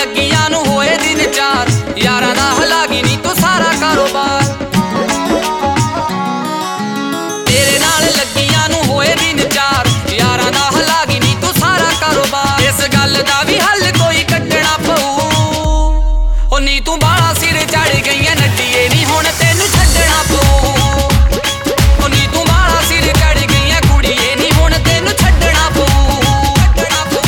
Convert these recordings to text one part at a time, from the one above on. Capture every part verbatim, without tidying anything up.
लगिया नू होए दिन चार, यारां दा हलागी नी तू सारा कारोबार। तेरे नाल लगिया नू होए दिन चार, यारां दा हलागी नी तू सारा कारोबार। इस गल दा भी हल कोई कड्ढना पऊ, ओ नी तू बाला सिर चढ़ गई है नड्डीए नी हुण तैनू छड्डना पऊ। ओ नी तू बाला सिर चढ़ गई है कुड़ीए नी हुण तैनू छड्डना पऊ, छड्डना पऊ।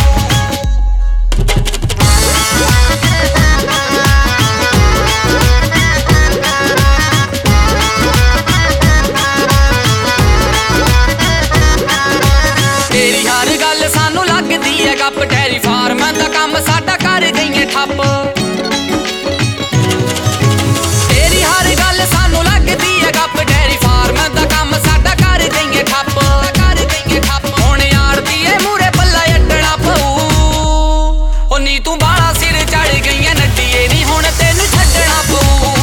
तेरी हर गल सानू लगदी है गप, डेयरी फार्म दा कम साडा कर गई है ठप्प। तेरी हर गल सानू लगदी है गप, डेयरी फार्म दा कम साडा कर गई है ठप्प, कर गई है ठप्प। हुण आड़तीए मूरे पल्ला अड्डना पऊ, ओ नी तू बाला सिर चढ़ गई है नड्डीए नी हुण तैनू छड्डना पऊ।